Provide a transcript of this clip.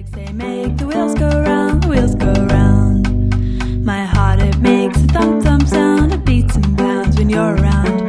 legs, they make the wheels go round, the wheels go round. My heart, it makes a thump thump sound, it beats and pounds when you're around.